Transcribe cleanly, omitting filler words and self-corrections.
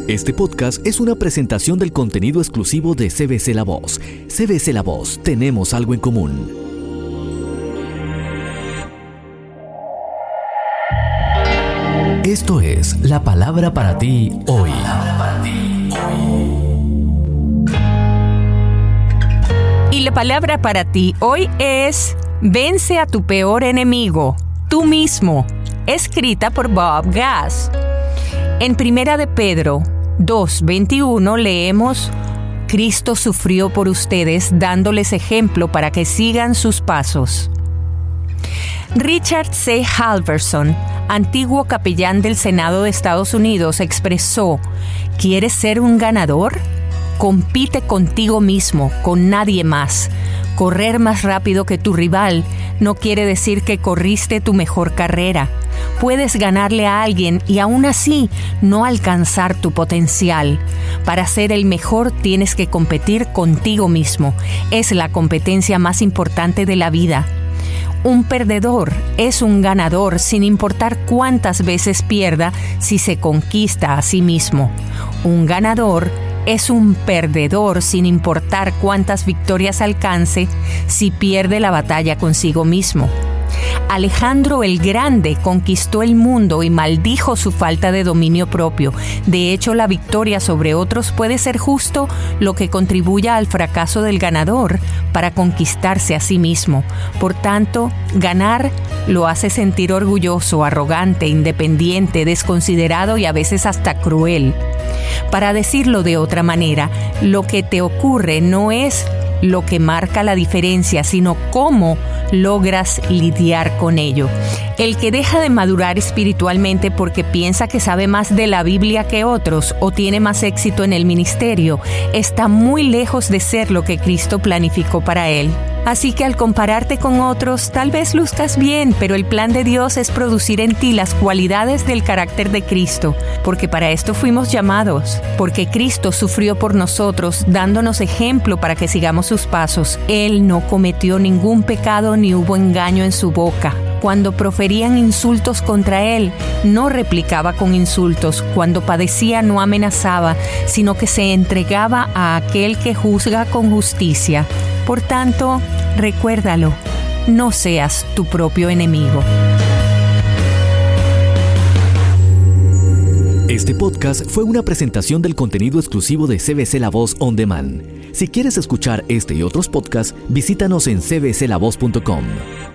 Este podcast es una presentación del contenido exclusivo de CBC La Voz. CBC La Voz, tenemos algo en común. Esto es la palabra para ti hoy. Y la palabra para ti hoy es: vence a tu peor enemigo, tú mismo. Escrita por Bob Gass. En 1 de Pedro 2:21 leemos: Cristo sufrió por ustedes, dándoles ejemplo para que sigan sus pasos. Richard C. Halverson, antiguo capellán del Senado de Estados Unidos, expresó: ¿quieres ser un ganador? Compite contigo mismo, con nadie más. Correr más rápido que tu rival no quiere decir que corriste tu mejor carrera. Puedes ganarle a alguien y aún así no alcanzar tu potencial. Para ser el mejor tienes que competir contigo mismo. Es la competencia más importante de la vida. Un perdedor es un ganador sin importar cuántas veces pierda si se conquista a sí mismo. Un ganador es un perdedor sin importar cuántas victorias alcance si pierde la batalla consigo mismo. Alejandro el Grande conquistó el mundo y maldijo su falta de dominio propio. De hecho, la victoria sobre otros puede ser justo lo que contribuya al fracaso del ganador para conquistarse a sí mismo. Por tanto, ganar lo hace sentir orgulloso, arrogante, independiente, desconsiderado y a veces hasta cruel. Para decirlo de otra manera, lo que te ocurre no es lo que marca la diferencia, sino cómo logras lidiar con ello. El que deja de madurar espiritualmente porque piensa que sabe más de la Biblia que otros o tiene más éxito en el ministerio, está muy lejos de ser lo que Cristo planificó para él. Así que al compararte con otros, tal vez luzcas bien, pero el plan de Dios es producir en ti las cualidades del carácter de Cristo, porque para esto fuimos llamados, porque Cristo sufrió por nosotros, dándonos ejemplo para que sigamos sus pasos. Él no cometió ningún pecado ni hubo engaño en su boca. Cuando proferían insultos contra él, no replicaba con insultos. Cuando padecía, no amenazaba, sino que se entregaba a aquel que juzga con justicia. Por tanto, recuérdalo, no seas tu propio enemigo. Este podcast fue una presentación del contenido exclusivo de CBC La Voz On Demand. Si quieres escuchar este y otros podcasts, visítanos en cbclavoz.com.